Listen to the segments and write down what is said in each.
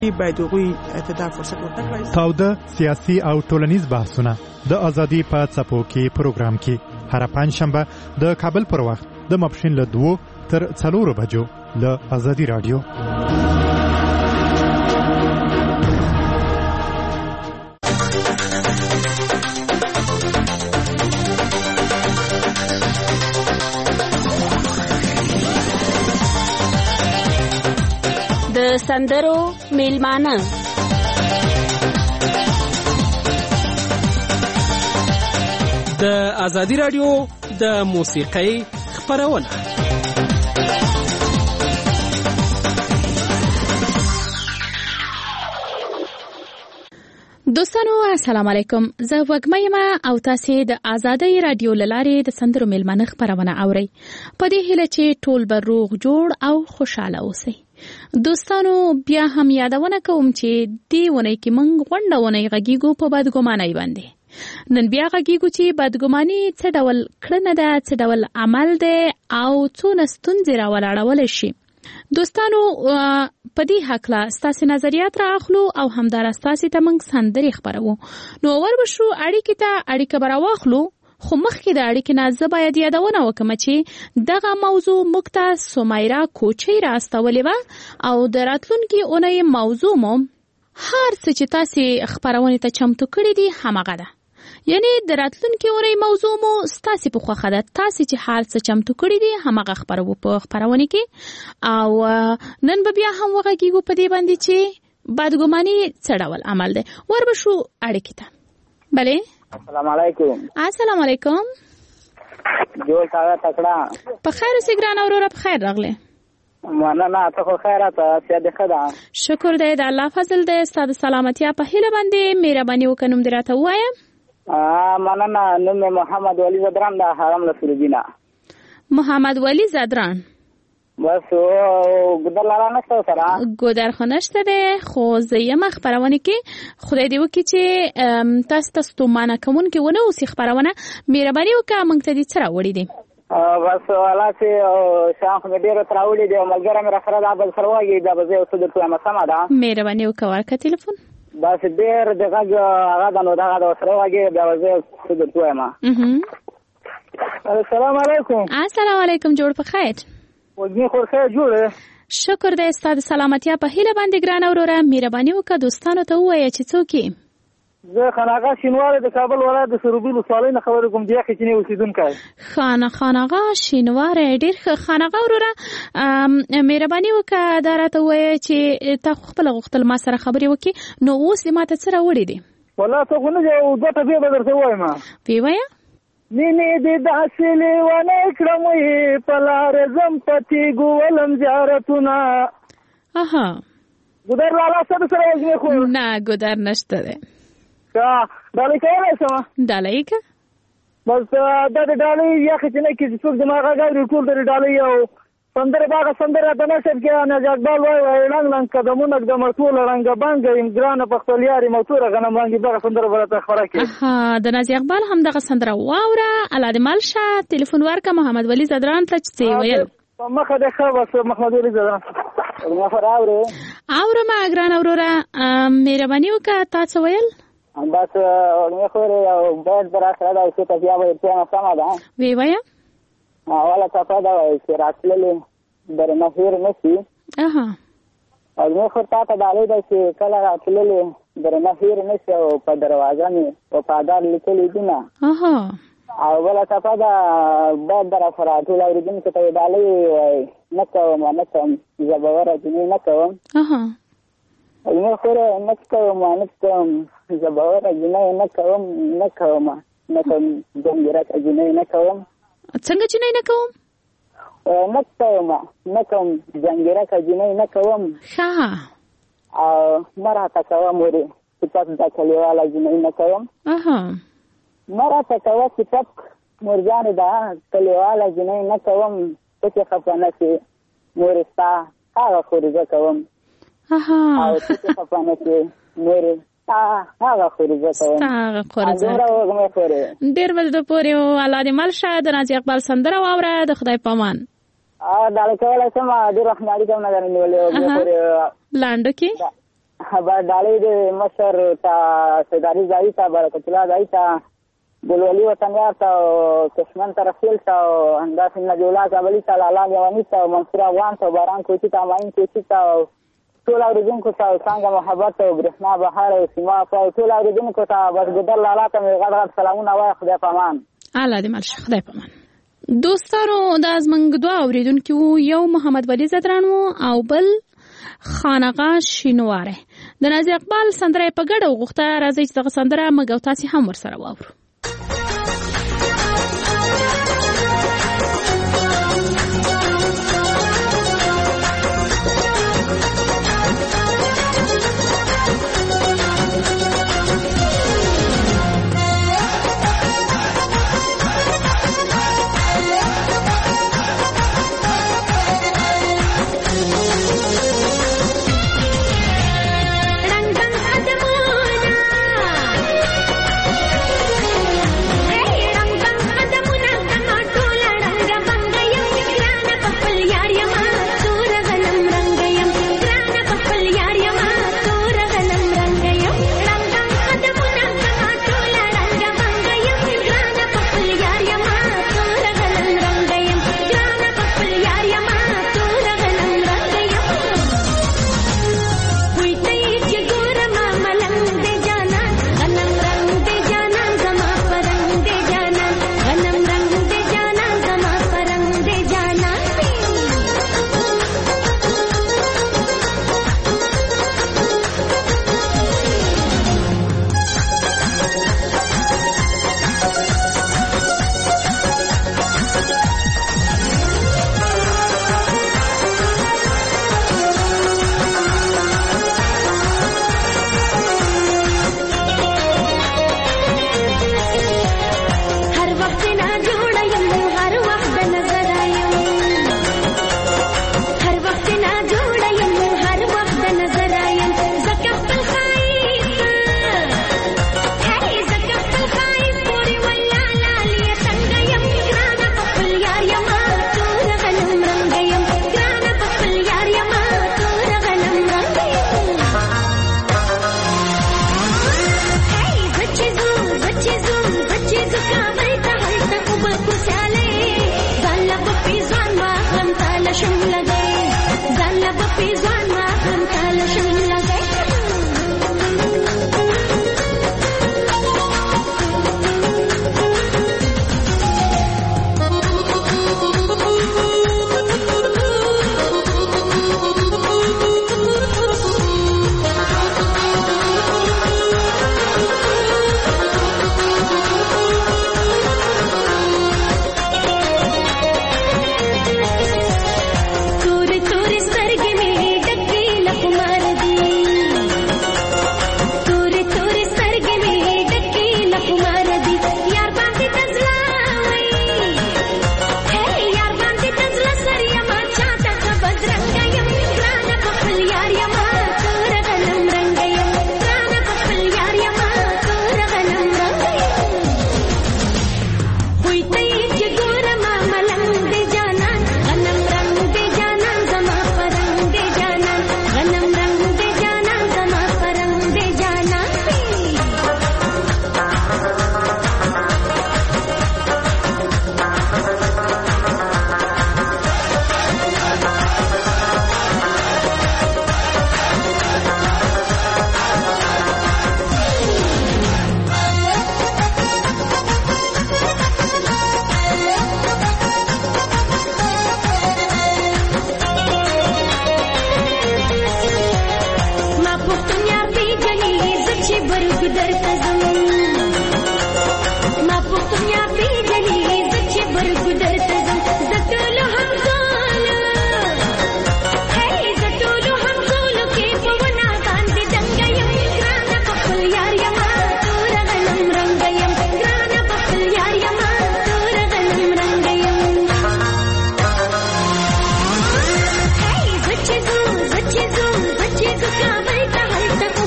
باید هغوی ته دا فرصت ورکړي. تاوده سیاسي او ټولنیز بحثونه د ازادي په څپو کې پروګرام کې هر پنځشنبه د کابل پر وخت د ماپښین له 2 تر 4 بجو له ازادي رادیو. د سندرو میلمانه د ازادي رادیو د موسیقۍ خپرونه. دوستانو السلام علیکم. زه وګمه یم او تاسو د ازادي رادیو لاره د سندرو میلمانه خپرونه اورئ. په دې هیله چې ټول به روغ جوړ او خوشاله اوسئ. دوستانو بیا هم یادونه کوم چې دی ونې کې موږ غونډونه غږیږو په بدګمانۍ باندې. نن بیا غږیږو چې بدګماني څه ډول کړنه ده، څه ډول عمل ده او څونه ستونزې راولاړول شي. دوستانو په دې حقله ستاسو نظریات راخلو او همدارا ستاسو ته موږ سندرې خبرو. نو وربشو اړیکه براواخلو. خو مخکې د اړیکې نه زه باید یادونه وکم چې دغه موضوع موږ ته سمیرا کوچی راستولې وه او د راتلونکي اونۍ موضوع مو هر څه چې تاسې خپرونې ته چمتو کړي دي همغه ده. یعنی د راتلونکي اونۍ موضوع مو ستاسې په خوښه ده. تاسې چې هر څه چمتو کړي دي همغه خپرو په خپرونې کې. او نن به بیا هم وغږیږو په دې باندې چې بدګماني څه ډول عمل دی. وربشو اړیکې ته. بلې السلام علیکم. السلام علیکم. جوړ تاغه تکړه. په خیر اوسې ګران اورور. په خیر راغله. مننه. ته خو خیره ته سیاده خدا. شکر دی د الله فضل دی. ستاسو سلامتیا په هیله باندې مهرباني وکړم دراته وایم. مننه. نوم محمد ولی زدران د حرم لسلوبینا. محمد ولی زدران. بس ګودر لاره نشته سره. ګودر خو نشته ده. خو زه یم خپرونه کې خدای دې وکړي چې تاسو ستومانه کوونکې ونه اوسې خپرونه. مهرباني وکړه موږ ته دې څه راوړي دي. بس والا چې شام مې ډېر تراوړي دي. ملګری مې را سره دا بل سره واګي دا به زه اوس د ټول مسامه ده. مهرباني وکړه ورکړه ټلیفون. بس ډېر دغه هغه د نو دغه د سره واګي دا به زه اوس د ټول ما. السلام علیکم. السلام علیکم. جوړ په خیر. وګړي خو خیر جوړه. شکر دې ستاسو سلامتیا په هیله باندې ګران اوروره. مهرباني وکړه دوستانو ته ووایه چې څوک یې. زه خاناغه شینواره د کابل ولایت د سروبي ولسوالۍ نه خبرې کوم. دغه کې اوسیدونکی خاناغه شینواره. ډېر ښه خاناغه اوروره. مهرباني وکړه دا راته ووایه چې تا خپل غوښتل ما سره خبرې وکړي. نو اوس دې ماته څه راوړي دي؟ والله ته خو نه یو دوه ټپې به درته ووایم. ویې مینې دې داسې لیونی کړم په لارې ځم په تیږو ولم زیارتونه. ګودر لالا څه سره وژنې خو نه ګودر نشته دی. ډالۍ کولی شم؟ ډالۍ که بس دا د ډالۍ یخې چې نه کې چې څوک زما غږ اوري ټول د ډالۍ او سندره باغه سندره د نشر کې ناز اقبال وای لنګ لنګ قدمونه د مرتول رنګ بانګ یم ګران په خپل یاري موتوره غنم باندې باغه سندره ورته خبره کې. د ناز اقبال هم دغه سندره واوره. الله دې مالشه. ټلیفون ورکړه محمد ولی زدران ته چې ویل مخه د خبر محمد ولی زدران اورم ګران اوروره. مهرباني وکړه تاسو ویل بس مې خو یو باید برا سره دا چې تاسو یې په سم ده. وی وایا والا تاسو دا چې راتللې درنه هیر نشي. او مې خو تاسو دا لید چې کله راتللې درنه هیر نشي او په دروازه مې او په دار لیکلې دي نه. او والا تاسو دا باید برا سره ټول اوریدونکو ته دا لید نه کوم زبوره دې نه کوم. مې خو نه کوم زبوره دې نه کوم جنګره دې نه کوم. څنګه چې نه کوم نه کوم جنګره دې نه کوم. او مراته کوم ورې چې تاسو دا کلیواله دې نه کوم. مراته کوم چې تاسو مرجان دا کلیواله دې نه کوم. څه خپانه چې مورستا هغه خورځه کوم. او څه خپانه چې مور هغه خورځه کوم. ډېر بل د پورې الله دې مل شه. د نازي اقبال سندره واوره. د خدای پامان دا کولای سم. ډېر رحماني کوم نه غنډولې لاندو کې ډالۍ د مشر ته سیداري ځایي ته برکت الله ځایي ته ګلولي وطنیار ته کشمن ته رسیل ته همداسې نبي الله کابلي ته لالا لیواني ته منصور افغان ته باران کوچي ته معین کوچي ته ټول اورېدونکو ته څنګه محبت او برېښنا بهار او سیما او ټول اورېدونکو ته بزګدر لالا ته مې غټ غټ سلامونه وایه. خدای په امان. الله دې مل شه. خدای په امان. دوستانو دا زموږ دوه اورېدونکي وو، یو محمد ولی زدران وو او بل خانقاه شینواره. د نازي اقبال سندره په ګډه وغوښته. راځئ چې دغه سندره موږ او تاسې هم ورسره واورو.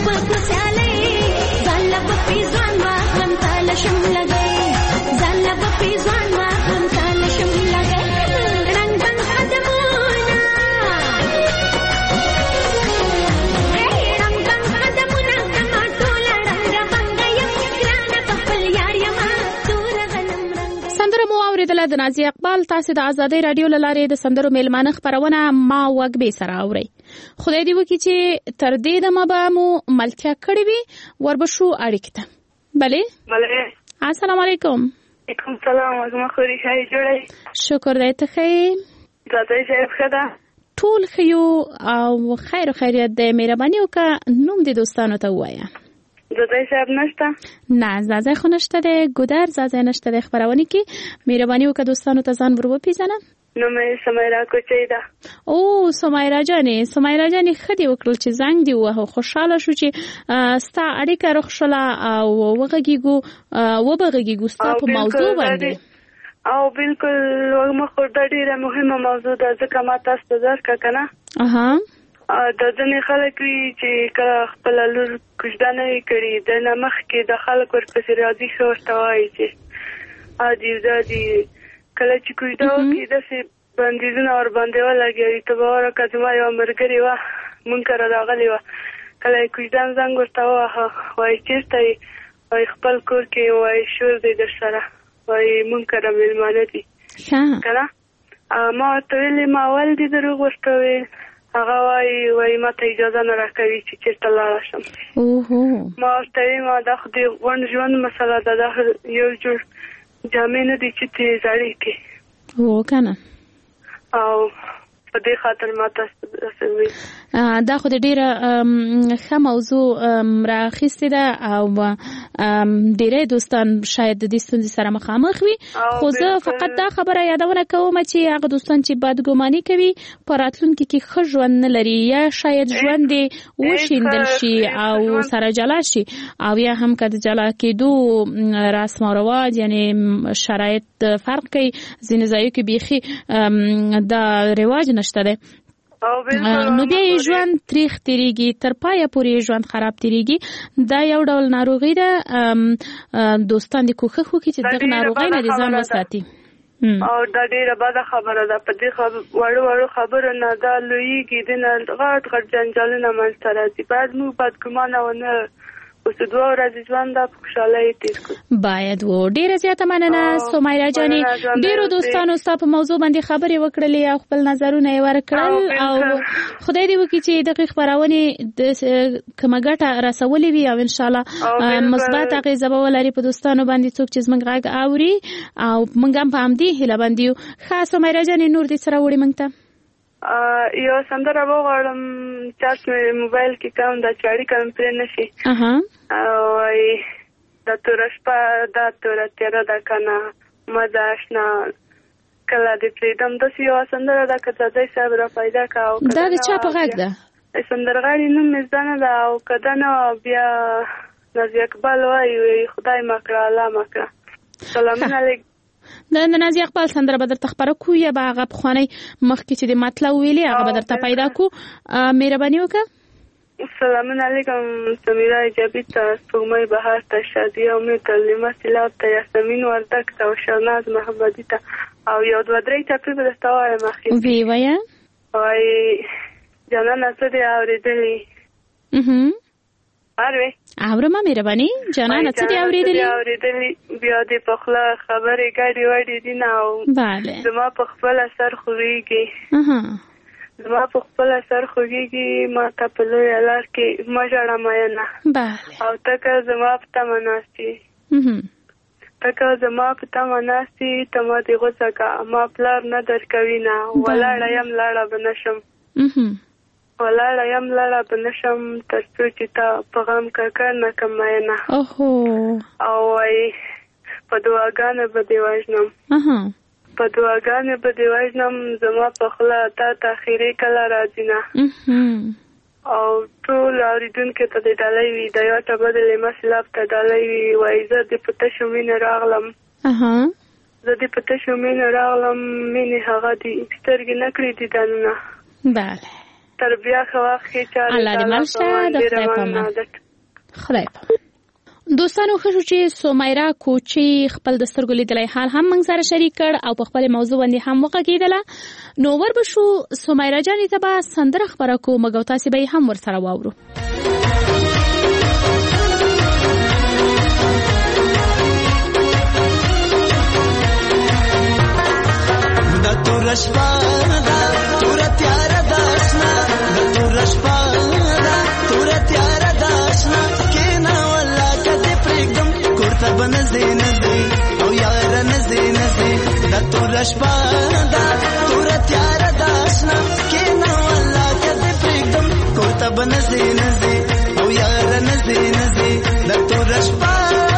ځان لا په مننه د نازي اقبال. تاسو د آزادۍ رادیو لاره د سندرو میلمانه خبرونه ما وګبي سره اوري. خدای دې وکړي چې تر دې دمه به مو ملتیا کړې وي وربشو اړیکه ته. بله السلام علیکم. وعلیکم السلام. زما خوري خای جوړی. شکر دې ته خې زادای صاحب خدا ټول خيو او خیر خیریت دې مهرباني وکړه نوم دې دوستانو ته وایا. زادای صاحب نشته؟ نه زادای خو نشته ده. ګودر زادای نشته ده. خبرونه کې مهرباني وکړه دوستانو ته ځان ور وپیژنه. نو مې سمیرا کوچی ده. او سمیرا جانې خدي وکړل چې زنګ دی وه خوشاله شو چې ستا اړیکه رخصله او وبغږیږو ستا په موضوع باندې. او بالکل وګمه خو د ډیره مهمه موضوع ده ځکه ما تاسو ته درکړه کنه. د ځینې خلک وي چې کله خپل لور کوژدانه کړي د نمخ کې د خلک ورپسې راځي ښه ورته وایي چې عادي کله چې کوژده وکړي داسې بندیزونه ورباندې ولګوي. ته به ورکه زما یوه ملګرې وه مونږ کره راغلې وه. کله یې کوژدان زنګ ورته وواهه وایي چېرته یې وایي خپل کور کې وایي شور دی در سره وایي مونږ کره میلمانه دي که نه. ما ورته ویلې ما ول دي دروغ ورته ویل. هغه وایي ما ته اجازه نه راکوي چې چېرته لاړه شم. ما ورته ویل ما دا خو د غونډ ژوند مسله ده دا یو جوړ جامې نه دي چې ترې زړې کړي که نه. او په دې خاطر ما تاسو ویل دا خو د ډیره ښه موضوع راخیستې ده او ډیری دوستان شاید د دې ستونزې سره مخامخ وي. خو زه فقط دا خبره یادونه کوم چې هغه دوستان چې بدګماني کوي په راتلونکي کې ښه ژوند نه لري یا شاید ژوند یې وشیندل شي او سره جلا شي او یا هم که د جلا کېدو رسم او رواج یعنی شرایط فرق کوي. ځینې ځایو کې بیخي دا رواج نشته ده نو بیا یې ژوند تریخ تیریږي تر پایه پورې ژوند خراب تیریږي. دا یو ډول ناروغي ده. دوستان دې کوښښ وکړي چې دغه ناروغۍ نه دې ځان وساتي. او دا ډیره بده خبره ده. په دې وړو خبرو نه دا لویږي د نه غټ جنجالونه منځته راځي. باید موږ بدګمانه ونه اوس 2 ورځې ژوند په خوشحالۍ تیر کړو. باید ډیره زیاته مننه سمیرا جانې. ډیرو دوستانو ستا په موضوع باندې خبرې وکړلې او خپل نظرونه یې ورکړل او خدای دې وکړي چې دغه خبرونه د کومه ګټه رسولې وي او ان شاء الله مثبت اغیزه به ولري په دوستانو باندې څوک چې زموږ غږ اوري او موږ هم په همدې هیله باندې یو. ښه سمیرا جانې نور دې سره وړي موږ ته یو سندره وغواړم چارج مې موبایل کې کم ده چې اړیکه مې پرې نه شي. وایي دا توره شپه دا توره تیره ده که نه مزه اشنا کله دې پرېږدم. داسې یوه سندره ده که زادی صاحب را پیدا کړه. دا د چا په غږ ده؟ سندرغاړي نوم مې زده نه ده او که ده نه بیا نازي اقبال وایي خدای مه کړه الله مه کړه. سلامونه علیکم. د نازي اقبال سندره به درته خپره کو یا به هغه پخوانی مخکې چې د مطلب ویلي هغه به درته پیدا کو. مهرباني وکړه. سلامونه علیکم. سمیرا ایجابي ته سپوږمۍ بهار ته شادیه امید ته لیمه سیلاب ته یاسمین وردک ته او شهناز محمدي ته او یو 2-3 ټپې به درته وایم اخر. وی وایه. وایي جانانه څه دې اورېدلي اروي اورمه مهرباني جانانه څه دې اورېدلي بیا دې په خوله خبرې ګډې وډې دي نه او زما په خپله سر خوږېږي زما په خپله سر خوږېږي ما ته په لویه لار کې مه ژړه مینه او ته که زما په تمه ناست یې ته که زما په تمه ناست یې ته ما دې غوڅه کړه ما پلار نه درکوي نه ولاړه یم لاړه به نه شم ولاړه یم لاړه به نه شم تر څو چې ته په غم ککر نه کړم مینه او وایي په دعاګانو به دې وژنم په دعاګانو به دې وژنم زما په خوله تا ته خیرې کله راځي نه او ټول اورېدونکو ته دې ډالۍ وي د یو ټبه د لیمه سیلاب ته ډالۍ وي وایي زه دې په تشو مینه راغلم زه دې په تشو مینه راغلم مینې هغه دې سترګې نه کړي دیدنونه بله تر بیا ښه وخت کې چارې الله دې مل شه د خدای په امان خدای په امان. دوستانو ښه شو چې سمیرا کوچي خپل د سترګو لیدلی حال هم موږ سره شریک کړ او په خپل موضوع باندې هم وغږېدله. نو ور به شو سمیرا جانې ته به سندره خپره کوو موږ او تاسې به یې هم ورسره واورو. شپه دا تور تیار داشنا د تور شپه دا تور تیار داشنا کینا ولا کدی پرګم کوړه بنځي نځي او یار نځي نځي د تور شپه دا تور تیار داشنا کینا ولا کدی پرګم کوړه بنځي نځي او یار نځي نځي د تور شپه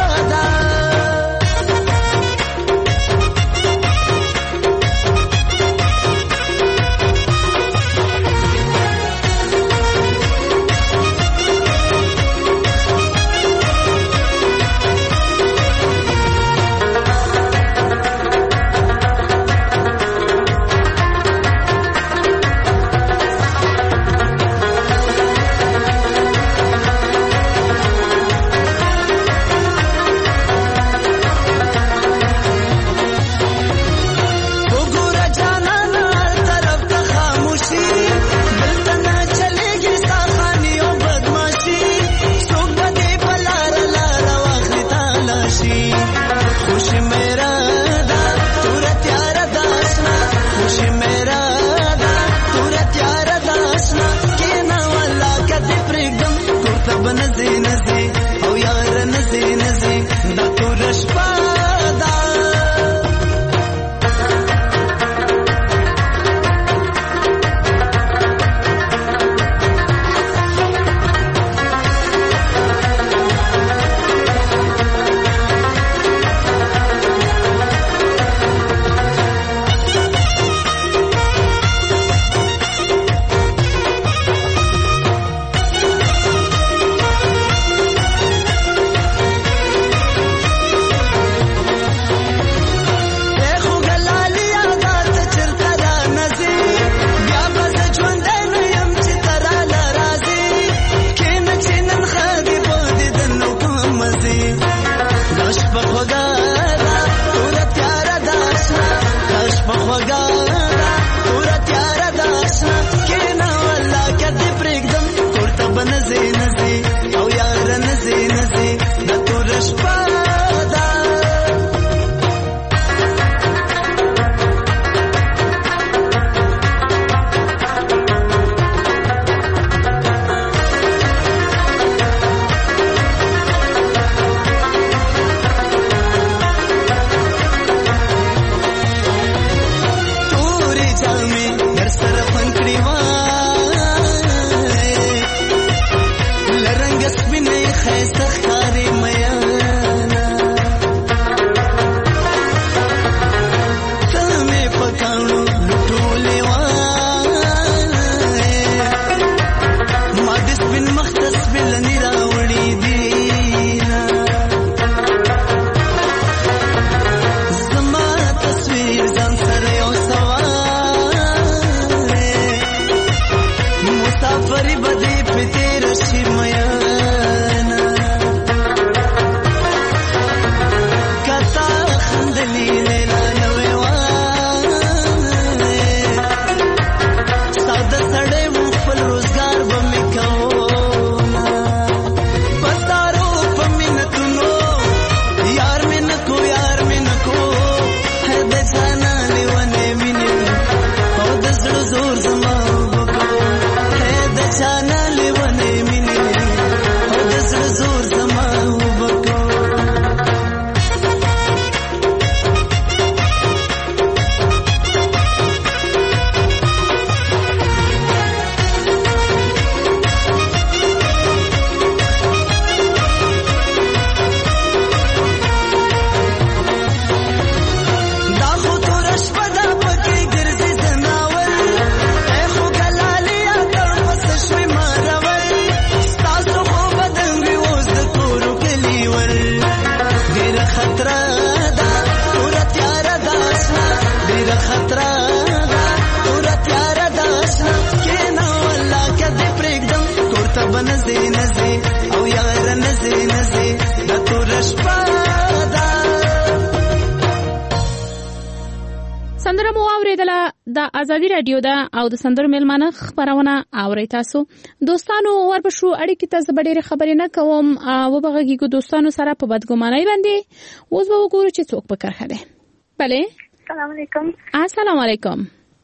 سندره مو اوریدله د ازادي رادیو ده او د سندرو میلمانه خبرونه اوري تاسو دوستانو وربشو اړیکې ته زبډيره خبرې نه کوم او بغږیګو دوستانو سره په بدګمانۍ باندې اوس به وګورو چې څوک په کرخه ده. بله السلام علیکم. السلام علیکم.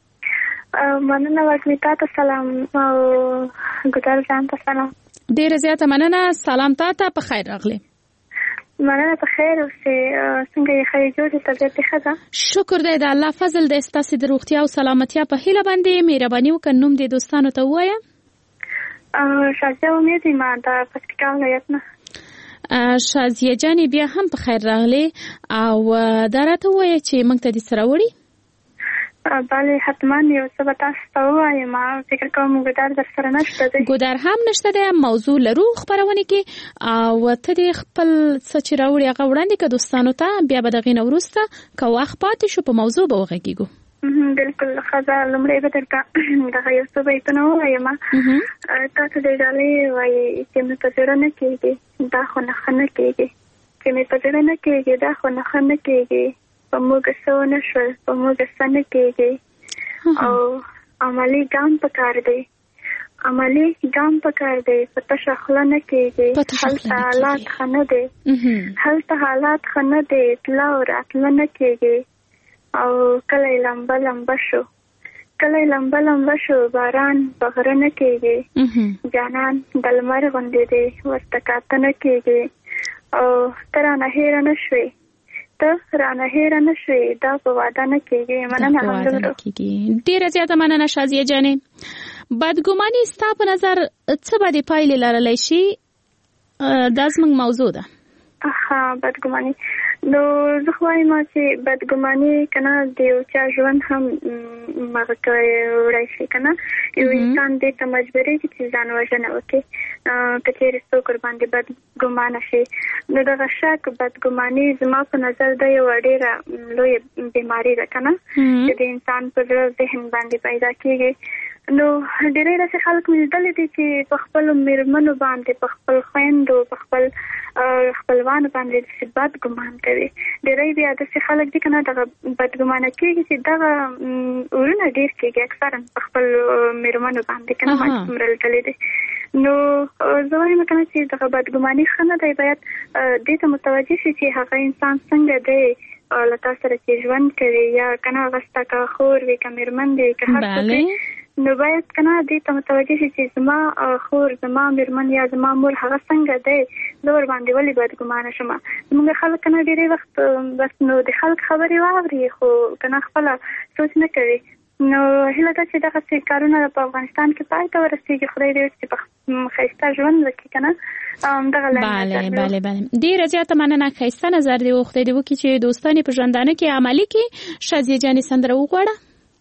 مننه وکړه تاسو سلام او ګټل ځان ته سلام. ډیره زیاته مننه. سلام تاسو په خیر راغلی. مننه په خیر اوسې. څنګه یې خیر جوړ طبیعت ښه ده؟ شکر دی د الله فضل د ستاسو د روغتیا او سلامتیا په هیله باندې مهرباني وکړئ نوم دې دوستانو ته ووایه. شازیه امید ما د پکتیکا ولایت نه. شازیه جانې بیا هم په خیر راغلی او دا راته ووایه چې موږ ته دې سره وړي. بله حتما یو څه به تاسو ته ووایم. ما فکر کوم ګودار در سره نشته دی. ګودار هم نشته دی. موضوع لرو خپرونه کې او ته دې خپل څه چې راوړي هغه وړاندې کړه دوستانو ته. بیا به د هغې نه وروسته که وخت پاتې شو په موضوع به وغږېږو. بلکل ښځه لومړی به درته دغه یو څه بیتونه ووایم. تاسو دې ډالۍ وایي چې مې په زړه نه کېږي دا خو نه ښه نه کېږي، چې مې په زړه نه کېږي دا خو نه ښه نه کېږي، په موږ څه ونه شول په موږ څه نه کېږي. او عملي ګام پکار دی، عملي ګام پکار دی، په تشه خوله نه کېږي. هلته حالات ښه نه دی، هلته حالات ښه نه دی، تله او راتله نه کېږي. او کلی لمبه لمبه شو، کلی لمبه لمبه شو، باران په غره نه کېږي. جانان د لمر غوندې دی ورته کاته نه کېږي. او ته رانه هېره نه شوې، ته رانه هېره نه شوې، دا په واده نه کېږي. مننه. همدومره. ډېره زیاته مننه شازیه جانې. بدګماني ستا په نظر څه به دې پایلې لرلی شي؟ دا زموږ موضوع ده. بدګماني نو زه خو وایم چې بدګماني که نه د یو چا ژوند هم مغه وړی شي. که نه یو انسان دې ته مجبورېږي چې ځان وژنه وکړي که چېرې څوک ورباندې بدګمانه شي. نو دغه شک بدګماني زما په نظر دا یوه ډېره لویه بیماري ده که نه چې د انسان په زړه ذهن باندې پیدا کېږي. نو ډېری داسې خلک مې لیدلي دي چې په خپلو مېرمنو باندې په خپل خویندو په خپل خپلوانو باندې داسې بد ګمان کوي. ډېری بیا داسې خلک دي که نه دغه بدګمانه کېږي چې دغه ورونه ډېر کېږي اکثرا په خپل مېرمنو باندې که نه ما څومره لیدلي دي. نو زه وایم که نه چې دغه بدګماني ښه نه دی. باید دې ته متوجه شي چې هغه انسان څنګه دی له تا سره چې ژوند کوي یا که نه هغه ستا که خور وي که مېرمن دی که هر څوک وي. نو باید که نه دې ته متوجه شي چې زما خور زما مېرمن یا زما مور هغه څنګه دی، زه ورباندې ولې بدګمانه شم. زموږ خلک که نه ډېری وخت بس نو د خلک خبرې واوري خو که نه خپله سوچ نه کوي. نو هیله ده چې دغسې کارونه په افغانستان کې پای ته ورسېږي. خدای دې وکړي چې په ښایسته ژوند وکړي که نه. بله ډېره زیاته مننه. ښایسته نظر دی و. خدای دې وکړي چې دوستان یې په ژوندانه کې عملي کړي. شازیه جانې سندره وغواړه.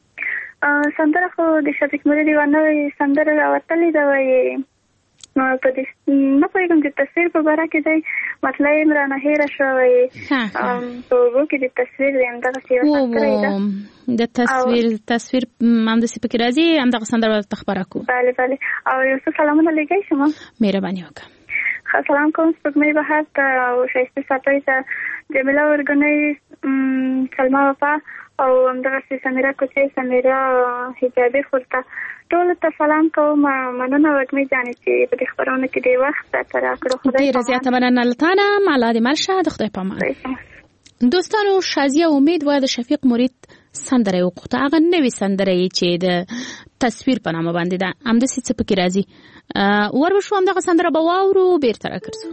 سندره خو د شفیق مرید یوه نوې سندره راوتلې ده. وایي په دې نه پوهېږم چې تصویر په باره کې دی مطلع یې رانه هېره شوه. وایي په اوبو کې د تصویر دی همدغسې یوه سندره یې ده. د تصویر همداسې پکې راځي. همدغه سندره ورته خپره کړو. بله او یو څه سلامونه لېږی شم. مهرباني وکړه. سلام کوم سپوږمۍ بهر ته او ښایسته ساپۍ ته، جمیله ورګنۍ، سلما وفا او همدغسې سمیرا کوچۍ، سمیرا حجابي خورته ټولو ته سلام کوم. مننه وږمې جانې چې په دې خپرونه کې ډېر وخت راته راکړو. ډېره زیاته مننه له تا نه. مالا دې مل شه. د خدای په امان. دوستانو شازیه امید وایي د شفیق مرید سندره یې وغوښته. هغه نوې سندره یې چې د تصویر په نامه باندې ده. همداسې څه پکې راځي ور به شو همدغه سندره به واورو بېرته راګرځو.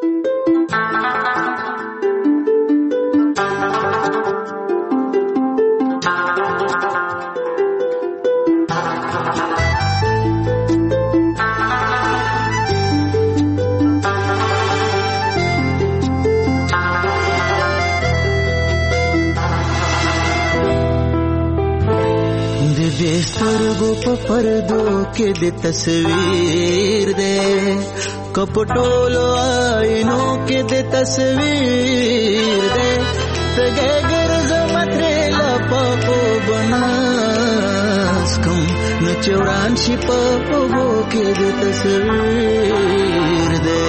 سترګو په پردو کې د تصویر دې کپټولو آینو کې د تصویر دې تګه ګرځم ترې لپاپو بناس کوم نو چوران شي په اوبو کې د تصویر دې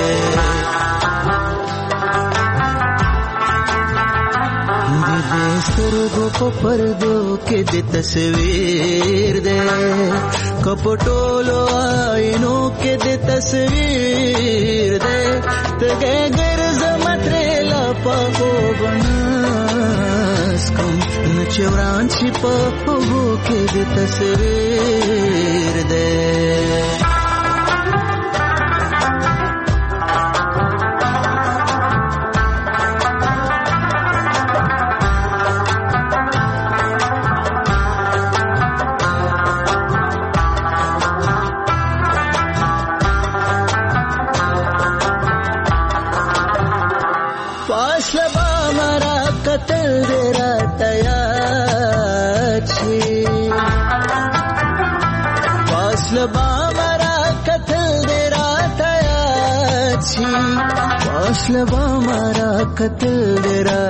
سترګو په پردو کې د تصویر دې کپټولو آینو کې د تصویر دې تګه ګرځم ترې لپاپو بناس کوم نو چې وران شي په اوبو کې د تصویر دی. فاصله مارا قتل درا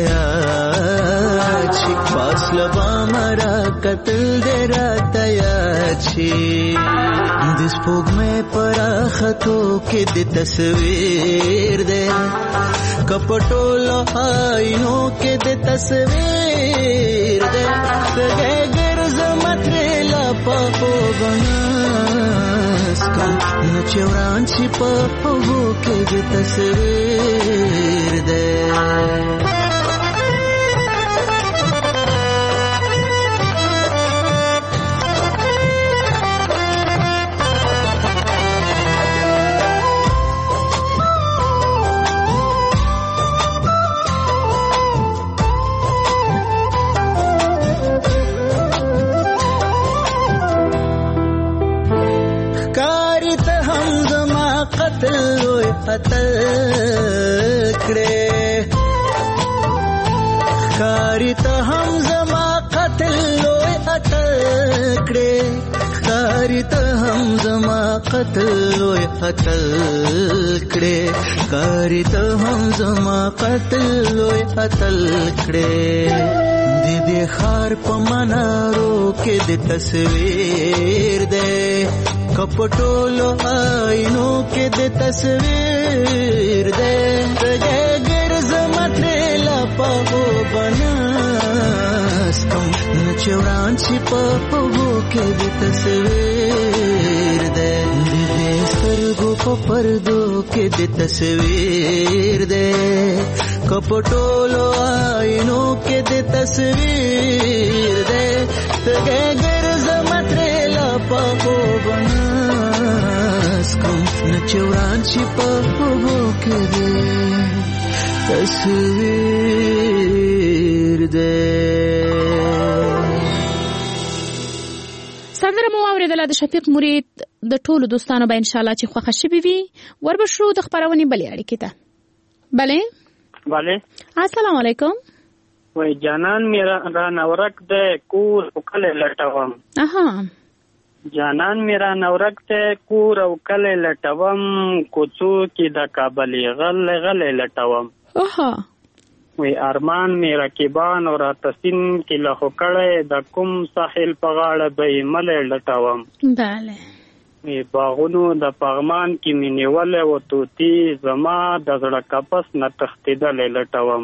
تیار چی فاصله مارا قتل درا تیار چی د سپوږمۍ پر خطو کې د تصویر دې کپټولو آینو کې د تصویر دې څنګه ګرځم ترلا په بناس کم چې وران شي په اوبو کې د تصویر دې. قتل کړه خاري ته هم زما قتل لوی قتل کړه خاري ته هم زما قتل لوی قتل کړه خاري ته هم زما قتل لوی قتل کړه دې خار په منارو کې د تصویر دې کپټولو آینو کې د تصویر دې څنګه ګرځم ترلا په بناس کم چې وران شي په اوبو کې د تصویر دې دې سترګو په پردو کې د تصویر دې کپټولو آینو کې د تصویر دې څنګه ګرځم ترلا په بناس کم چې وران شي په اوبو کې د تصویر دې. سندره مو اوریدله د شفیق مرید د ټولو دوستانو به ان شاء الله چې خوښه شوي وي. وربشو د خبرونې بلې اړیکې ته. بله السلام علیکم. وای جانان میرا را نورک د کور او کله لټوم. جانان میرا نورک ته کور او کله لټوم کوڅو کې د کابل غل لټوم. وی ارمان میرا کیبان او راتسین کې له کړه د کوم ساحل په غاړه به مل لټوم. bale وی باغونو د پغمان کې مینول او توتی زما د زړه کپس نه تختیدل لټوم.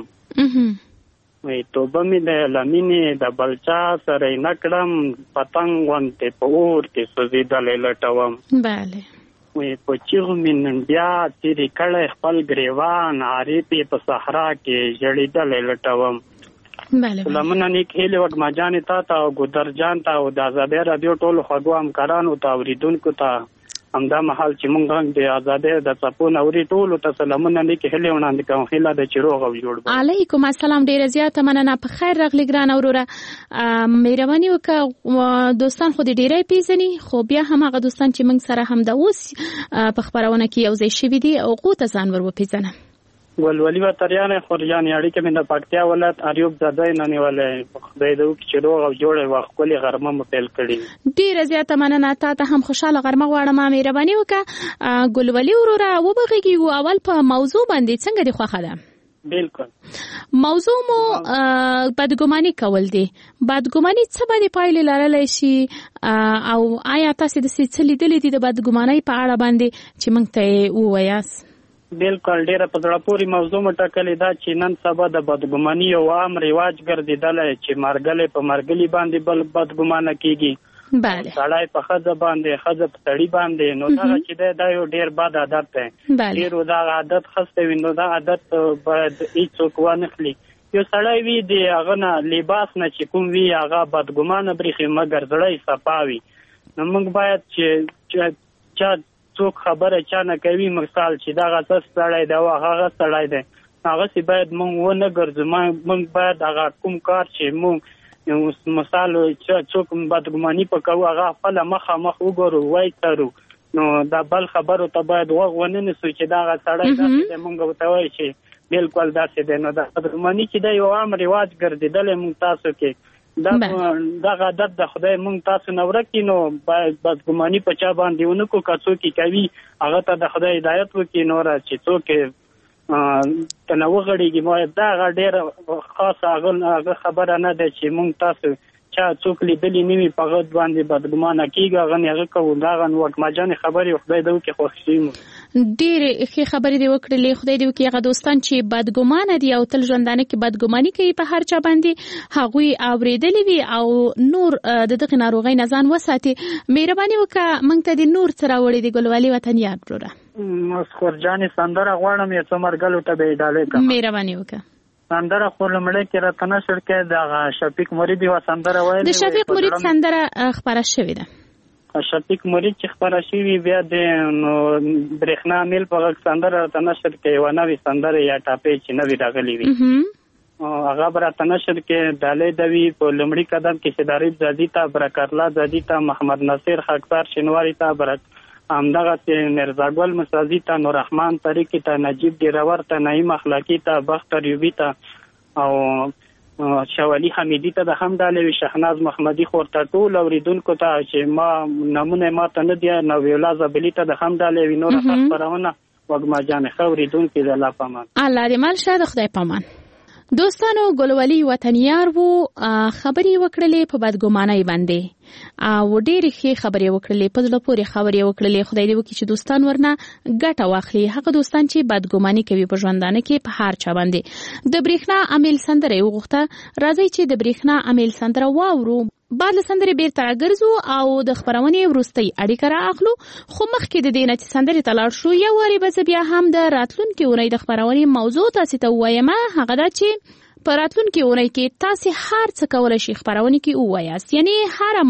وی توبه می د لمینې د بلچا سره نکړم پتنګ وانته په اور کې سوزیدل لټوم. bale وی په چیغو من بیا تیری کړه خپل گریوان عارفې په صحرا کې جړیدل لټوم. bale لمنه نیک هله وټ ما جانې تا او ګدر جان تا او د آزادې رادیو ټولو خواږو همکارانو ته اوریدونکو ته همدا محل چې مونږ د آزادې د صفون اوري ټولو ته سلامونه نیک هله وړاندې کوم خله د چروغ او جوړ. علیکم السلام. ډیره زیاته مننه. په خیر راغلی ګران اوروره. مهرباني وکړه دوستان خو دې ډیره پیژني خو بیا هم هغه دوستان چې موږ سره هم د اوس په خبرونه کې یو ځای شوي دي او قوت ځان ور وپیژنم. ولولي وتریانه خورجان اړیکې مې د پکتیا ولایت اریوب زادای نه نیولې خدای دې وکړي چې روغ او جوړ وخت کولې غرمه مو پیل کړي. ډیره زیاته مننه. ته هم خوشاله غرمه غواړم. مهرباني وکړه ګلولي وروره وبغږی اول په موضوع باندې څنګه دی خوښه ده؟ بالکل موضوع مو بدګماني کول دي. بدګماني څه باندې پایلې لرلی شي او آیا تاسو د څه لیدلې دي د بدګمانۍ په اړه باندې چې موږ ته ووایاست؟ بالکل ډیره په زړه پورې موضوع مټکلې ده چې نن سبا د بدګماني یو عام رواج ګرځیدلی چې مرګلې په مرګلي باندې بل بدګمانه کیږي. bale سړی په ښځه باندې ښځه په سړي باندې نو دا چې دا یو ډیر بد عادت دی. ډیر دا عادت خسته وي نو دا عادت باید هیڅوک وانخلي یو سړی وي د هغه نه لباس نه چې کوم وي هغه بدګمانه برېښي مګر زړه یې صفا وي. نو موږ باید چې چا څوک خبره چا نه کوي مثال چې دغه سړی دی او هغه سړی دی هغسې باید موږ ونه ګرځو. موږ باید هغه کوم کار چې موږ مثال څوک بدګماني په کوو هغه خپله مخامخ وګورو وایڅرو. نو دا بل خبرو ته باید غوږ ونه نیسو چې دغه سړی داسې دی موږ ورته وایو چې بالکل داسې دی. نو د بدګماني چې دی یو عام رواج ګرځېدلی موږ تاسو کې دغه عادت د خدای موږ تاسو نه ورک کړي. نو باید بدګماني په چا باندې ونه کړو. که څوک یې کوي هغه ته د خدای هدایت وکړي. نوره چې څوک ته نه وغړېږي باید دغه ډېره خاصه هغه خبره نه ده چې موږ تاسو چا څوک لیدلی نه وي په هغه باندې بدګمانه کېږي هغه نه هغه کوو. دغه وږمجانې خبرې خدای دې وکړي خوښ شي مو. ډېرې ښې خبرې دې وکړلې. خدای دې وکړي هغه دوستان چې بدګمانه دي او تل ژوندانه کې بدګماني کوي په هر چا باندې هغوی اورېدلي وي او نور د دغې ناروغۍ نه ځان وساتي. مهرباني وکړه موږ ته دې نور څه راوړې دي ګلوالي وطنیار وروره. مسخورجانې سندره غواړم یو څو مرګلو ته به یې ډالۍ کړم. مهرباني وکړه. سندره خو لومړی کې راته نشر کې د شفیق مرید یوه سندره ویلې د شفیق مرید سندره خپره شوې ده. شفیق مرید چې خپره شوي بیا د برېښنا میل په غږ سندره راته نشر کې یوه نوې سندره یا ټاپې چې نوې راغلې وي هغه به راته نشر کې ډالۍ ده وي. په لومړي قدم کې شداریب زادي ته برکرلا زادي ته محمد نصیر خاکسار شینواري ته همدغه مرزا ګل مسازي ته نوررحمان طریقي ته نجیب ډیرور ته نعیم اخلاقي ته بختر یوبي ته او شوالی حمیدي ته د هم ډالۍ وي. شهناز محمدي خورته ټول اوریدونکو ته چې ما نمونه ماته نه دی نو ویلا زبلی ته د هم ډالۍ وي. نور خبرونه وګماجان خو اوریدونکو د الله پامان الله دې مال شه خدای پامان. دوستانو ګلوالي وطنیار وو خبرې وکړلې په بدګمانۍ باندې او ډېرې ښې خبرې وکړلې په زړه پورې خبرې وکړلې. خدای دې وکړي چې دوستان ورنه ګټه واخلي هغه دوستان چې بدګماني کوي په ژوندانه کې په هر چا باندې. د برېښنا امیل سندره یې وغوښته. راځئ چې د برېښنا امیل سندره واورو. بعد له سندرې بیرته راګرځو او د خپرونې وروستۍ اړیکه رااخلو. خو مخکې د دې نه چې سندرې ته لاړ شو یو وارې به زه بیا هم د راتلونکې اونۍ د خپرونې موضوع تاسې ته ووایم. هغه دا چې په راتلونکې اونۍ کې تاسې هر څه کولی شئ خپرونې کې ووایاست. یعنی هره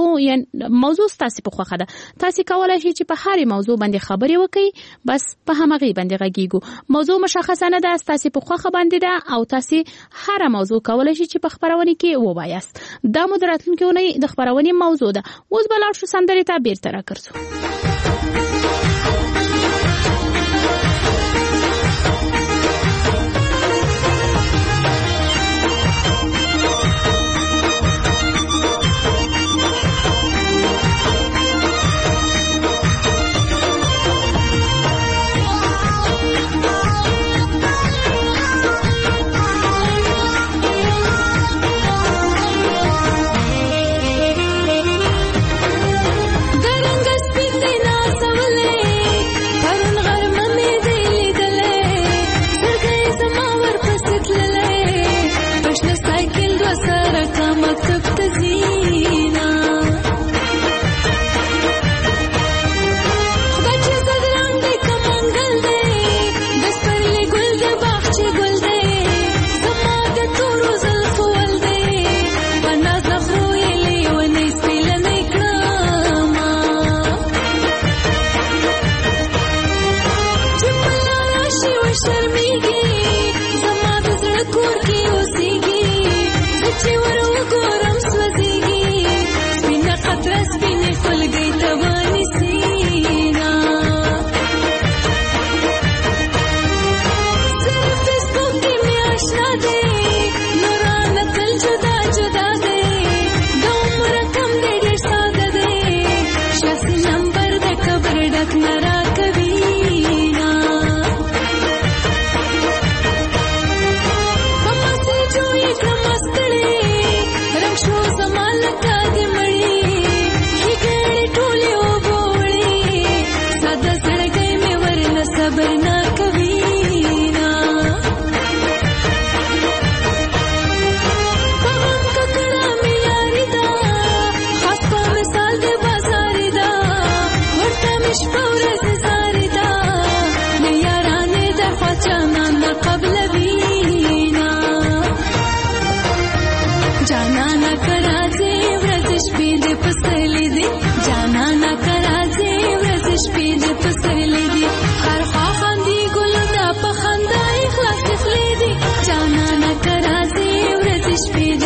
موضوع ستاسې په خوښه ده. تاسې کولی شئ چې په هرې موضوع باندې خبرې وکړئ. بس په همغې باندې غږیږو. موضوع مشخصه نه ده ستاسې په خوښه باندې ده او تاسې هره موضوع کولی شئ چې په خپرونې کې ووایاست. دا مو د راتلونکې اونۍ د خپرونې موضوع ده. اوس به لاړ شو سندرې ته بیرته راګرځو.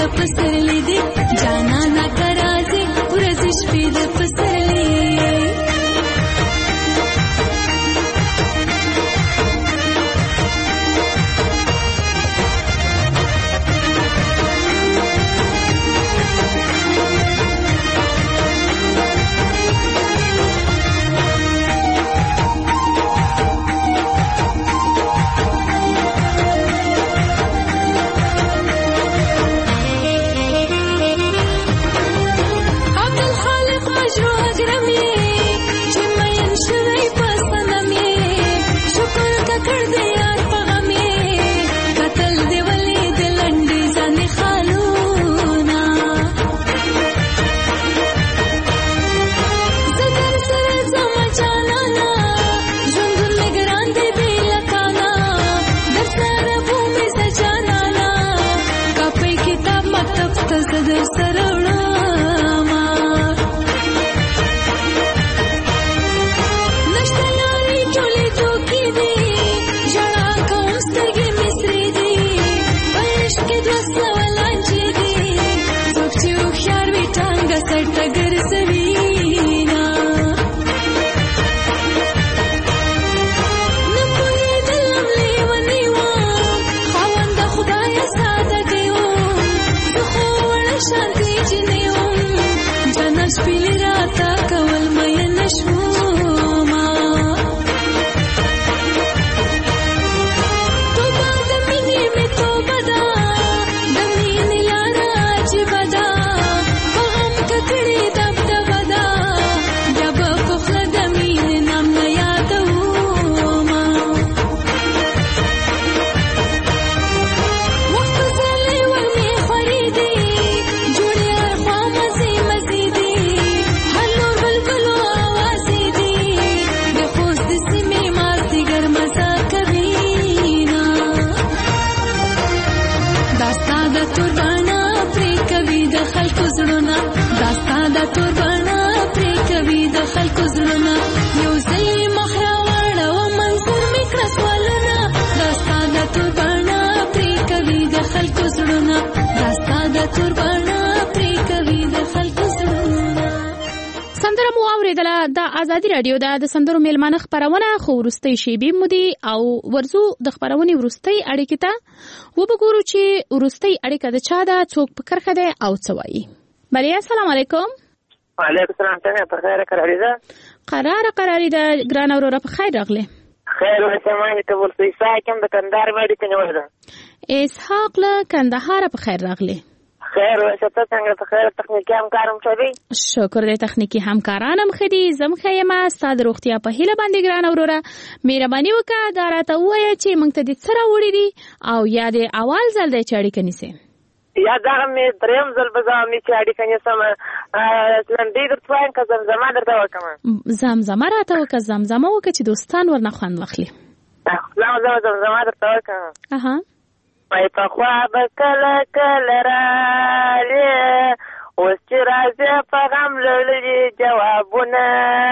پسرلی دی جانانا کرازی ورزی شپې د پسرلی د ازادي رادیو د سندرو میلمانه خبرونه خو ورستۍ شیبې مودي او ورزو د خبرونې ورستۍ اړیکې ته وګورو چې ورستۍ اړیکه د چا ده څوک په کرخه ده او څه وایي. بلیا السلام علیکم. وعلیکم السلام. څنګه په خیر قراری ده؟ قراری ده ګران اورور په خیر راغله. خیر وسمانه ته ورسې ساکم د کندهار باندې کنيوه ده. اسحاق له کندهار په خیر راغله. خیر وسته څنګه په خیر تخنیکی همکارم چوي؟ شکر دې تخنیکی همکارانم خدي زم خیمه ستاد روغتیا په هیله باندې ګران اورور مهرباني وکړه دا راته وایي چې موږ ته دې سره وړي دي او یا دې اول ځل دې چاړي کنيسه یا دا مې دریم ځل به زمې چاړي کنيسه لندې درته که زمزمه درته وکم زمزمه راته وکه زمزمه وکه چې دوستان ورنه خوان واخلي زمزمه درته وکم اها پای په خوا به کله کله رالی اوس چې راځي په غم لړلي جوابونه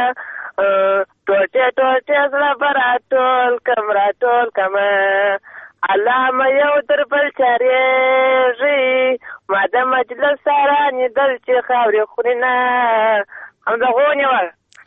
ټوټې ټوټې زړه به راټول کم علامه یو در بل چارېږي ما د مجلس سره نیدل چې خاورې خوري نه همدغه ونیول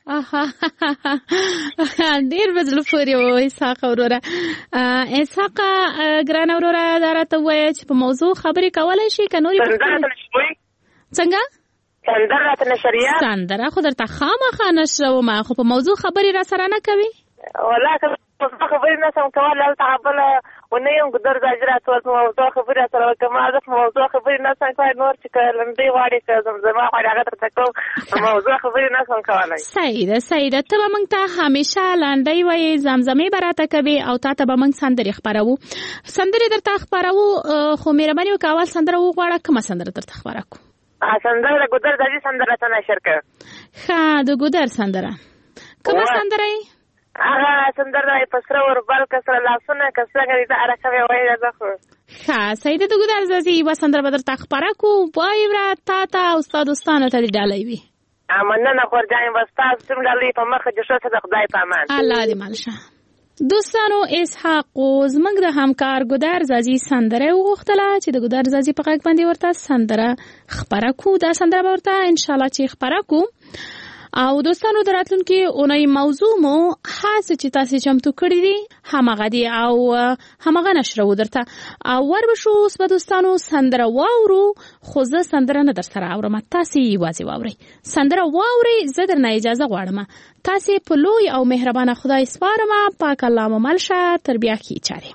ډیر بدل پورې و اسحاق اورورا اسحاق ګران اورورا دا راته وایي چې په موضوع خبرې کولای شي کنوري څنګه سندره نشریه سندره خو درته خامخا نشره ما خو په موضوع خبرې را سره نه کوي ولا خبرې نه سم کولای تعبل ونیم ګدر د اجرات او موضوع خبرې سره کوم عادت موضوع خبرې نه سم کوي نور چې لندې واړې که زمزمه واړې هغه تر کوم موضوع خبرې نه سم کولای سیده ته موږ ته همیشه لندې وای زمزمه براته کوي او ته به موږ سندري خبرو سندري درته خبرو خو مهرباني وکاول سندره وغواړه کومه سندره درته خبرو سندره د ګدر د سندره ته نشر کړه ها د ګدر سندره کومه سندره هغه سندره په سره ور بل کسر لاسونه کسرګه دې حرکت وایي راځه ها سیده د ګدر زسي و سندره بدر تخبره کو وای ورا تا استاد دوستانه ته ډالۍ وي امنه نه خور ځای وستا سم ډالۍ په مخه جوړه ته خدای په امان الله دې مالشه دوستانو اسحاق زمنګ د همکار ګودر زازي سندره وغوښتله چې د ګودر زازي په غږ باندې ورته سندره خبره کو. دا سندره ورته ان شاء الله چې خبره کو. او دوستانو دراتلونکي اونۍ موضوع مو خاص چې تاسو چمتو کړی دي همغه دي او همغه نشره ودرته او وربشو اوس به دوستانو سندره واورو. خو زه سندره نه در سره اورم، تاسو یې واځي واورئ. سندره واورئ، زه درنه اجازه غواړم. تاسو په لوی او مهربانه خدای سپارم. پاک الله مو ملشه تر بیا کی چاره.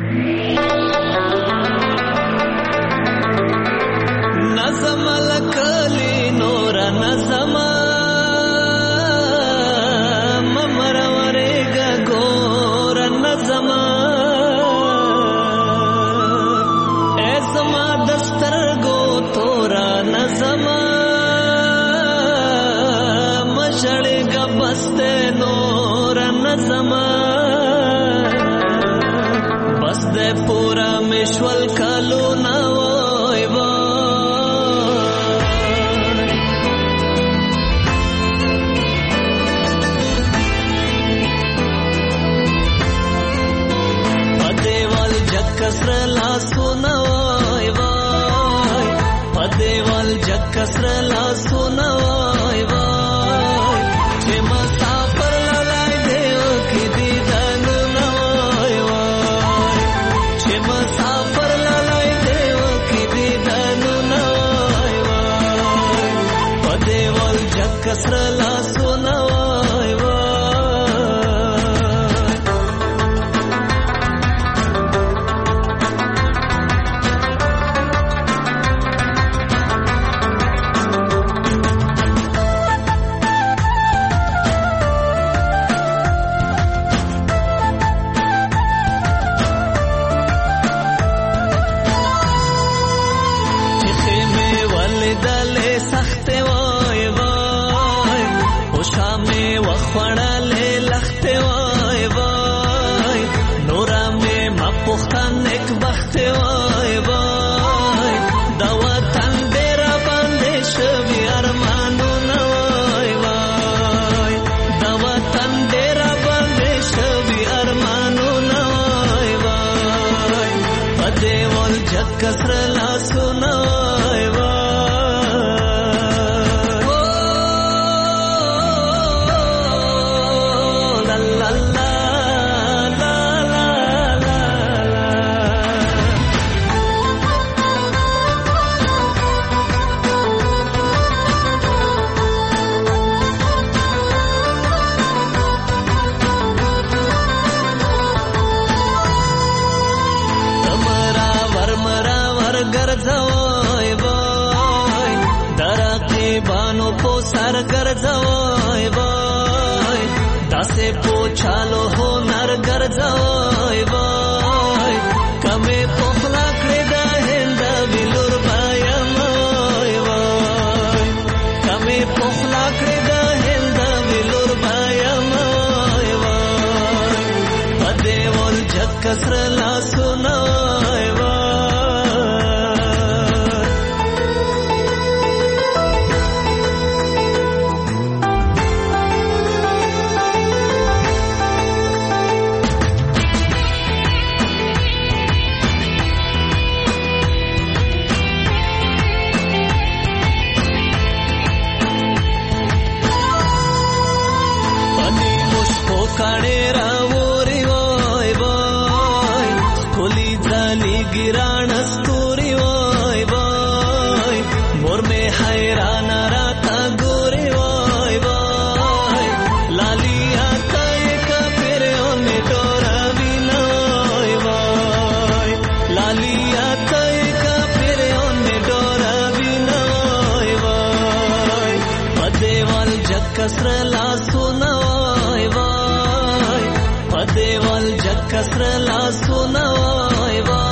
نظم لکلی نور نظم ممرورېږه ګور نظم ای زما د سترګو تورا نظم مژړېږه بس دی نور نظم بس دی پورا مې شول کلونه وای کسر لاسونه وای وای په دیوال جگ کسر لاسونه وای وای چې مسافر لای دیو کې دیدنونه وای وای چې مسافر لای دیو کې دیدنونه وای وای په دیوال جگ کسر لاسونه وای وای کسر لاسونه وای وای لا لا لا لا لا ګرځوي وای درته بانو په سر ګرځوي وای تاسو په چالو هنر ګرځوي وای کمه په خلا کړه د هند ویلور بایم وای وای کمه په خلا کړه د هند ویلور بایم وای وای په دیوال جگ کسر لاسونه وای وای کاڼې راووري وای وای کولی ځلې ګران ستوري وای وای مور مې حیران راته ګوري وای وای لالیا ته کپر اونې ډورا وینا وای وای لالیا ته کپر اونې ډورا وینا وای وای په دیوال جگ کسر لاسونه وای وای دیوال جگ کسر لاسونه وای وای